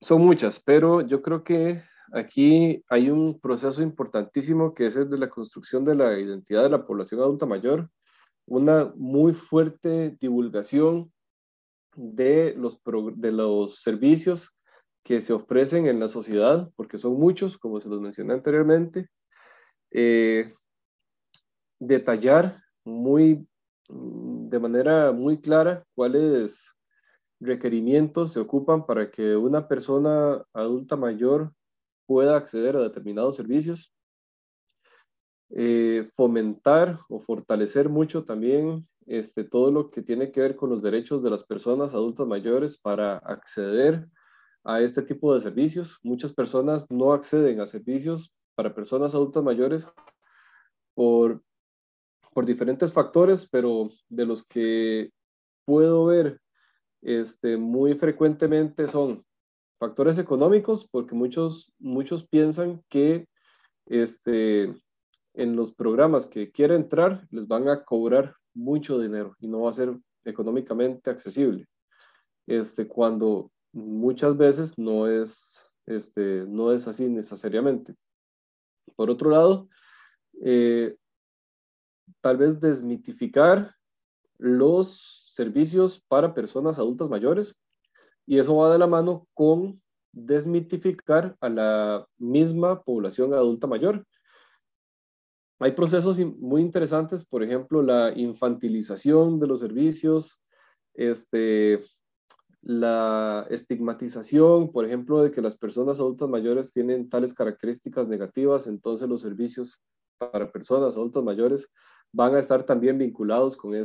Son muchas, pero yo creo que aquí hay un proceso importantísimo que es el de la construcción de la identidad de la población adulta mayor, una muy fuerte divulgación de los servicios que se ofrecen en la sociedad, porque son muchos, como se los mencioné anteriormente, eh, detallar de manera muy clara cuáles requerimientos se ocupan para que una persona adulta mayor pueda acceder a determinados servicios, fomentar o fortalecer mucho también todo lo que tiene que ver con los derechos de las personas adultas mayores para acceder a este tipo de servicios. Muchas personas no acceden a servicios para personas adultas mayores por, por diferentes factores, pero de los que puedo ver muy frecuentemente son factores económicos, porque muchos piensan que este, en los programas que quiera entrar les van a cobrar mucho dinero y no va a ser económicamente accesible, cuando muchas veces no es así necesariamente. Por otro lado, eh, tal vez desmitificar los servicios para personas adultas mayores, y eso va de la mano con desmitificar a la misma población adulta mayor. Hay procesos muy interesantes, por ejemplo, la infantilización de los servicios, este, la estigmatización, por ejemplo, de que las personas adultas mayores tienen tales características negativas, entonces los servicios para personas adultas mayores van a estar también vinculados con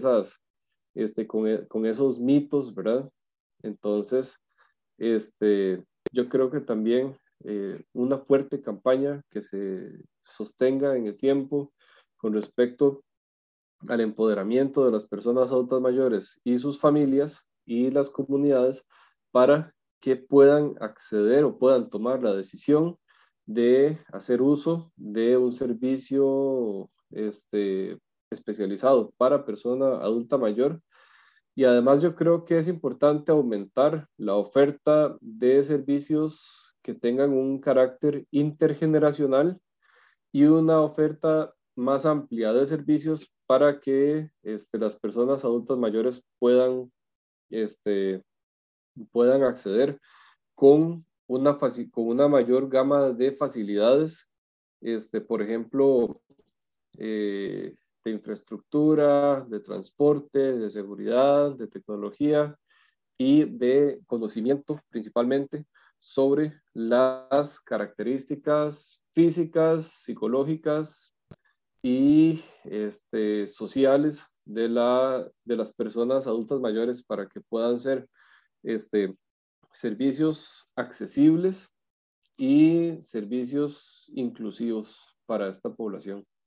con esos mitos, ¿verdad? Entonces, yo creo que también una fuerte campaña que se sostenga en el tiempo con respecto al empoderamiento de las personas adultas mayores y sus familias y las comunidades para que puedan acceder o puedan tomar la decisión de hacer uso de un servicio especializado para persona adulta mayor. Y además yo creo que es importante aumentar la oferta de servicios que tengan un carácter intergeneracional y una oferta más amplia de servicios para que las personas adultas mayores este, puedan acceder con con una mayor gama de facilidades, por ejemplo, eh, de infraestructura, de transporte, de seguridad, de tecnología y de conocimiento principalmente sobre las características físicas, psicológicas y sociales de las personas adultas mayores para que puedan ser este, servicios accesibles y servicios inclusivos para esta población.